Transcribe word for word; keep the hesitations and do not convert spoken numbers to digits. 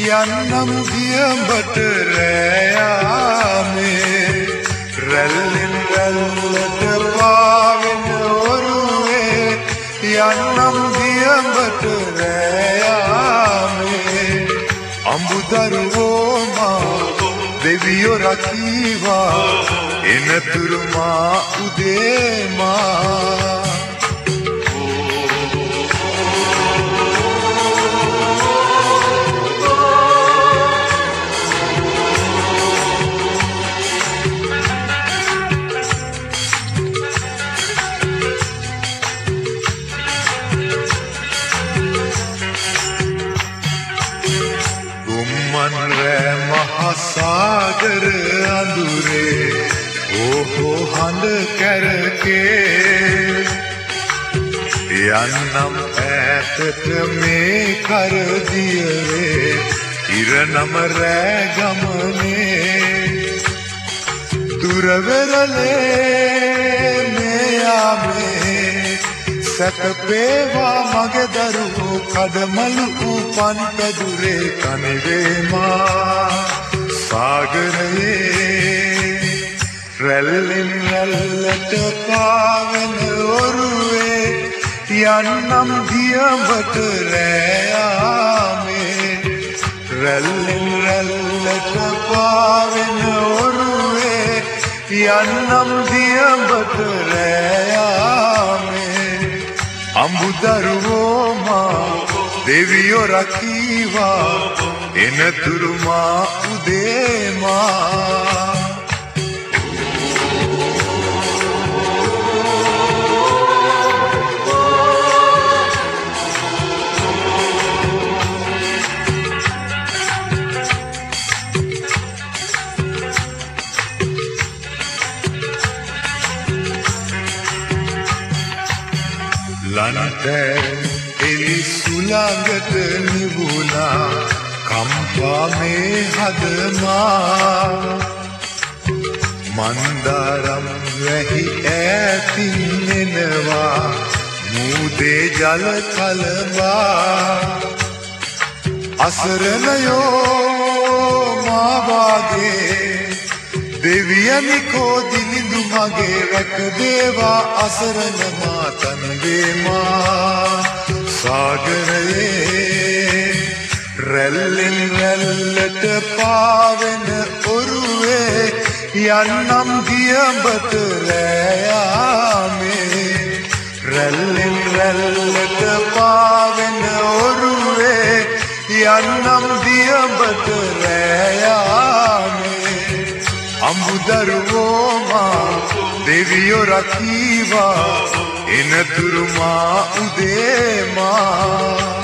යන්නම් දියඹට රැයාමේ රැල්ලෙන් රැල්ලට පාවෙන ඔරුවේ යන්නම් දියඹට රැයාමේ අඹුදරුවෝ මා දෙවියෝ රකීවා එනතුරු මා උදේ මා सागर अंधुरे ओहो हंद करके यन्नम ऐतत में कर दिए रे इरनम रैगम में दुरवरले में आमे සැතපේවා මගේ දරුවෝ කඩමලු උපන් පැදුරේ කනිවේමා සාගරයේ රැල්ලෙන් රැල්ලට පාවෙන ඔරුවේ යන්නම් දියඹට රැයාමේ රැල්ලෙන් රැල්ලට පාවෙන ඔරුවේ යන්නම් දියඹට රැයාමේ අඹුදරුවෝ මා දෙවියෝ රකීවා එනතුරු මා උදේ මා ලනතැන් එලි සුළඟට නිවුණා කම්පා මේ හදමා මන්දාරම් වැහි ඈතින් එනවා මූදේ ජල කලබා අසරණයෝ මා වාගේ දෙවියනි කෝ දිලිඳු මගේ රැක දේවා අසරණ මා තනිවේමා සාගරයේ රැල්ලෙන් රැල්ලට පාවෙන ඔරුවේ යන්නම් දියඹට රැයාමේ රැල්ලෙන් රැල්ලට පාවෙන ඔරුවේ යන්නම් දියඹට රැයාමේ අඹුදරුවෝ මා දෙවියෝ රකීවා එනතුරු මා උදේ මා